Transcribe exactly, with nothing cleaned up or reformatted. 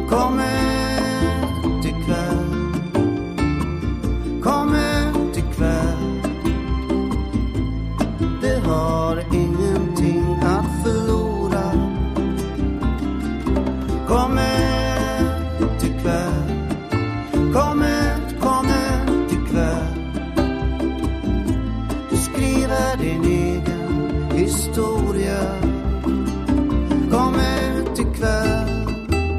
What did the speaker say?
Kom ut ikväll, kom ut ikväll. Det har ingenting att förlora. Kom ut ikväll, kom ut, kom ut ikväll. Du skriver din egen historia.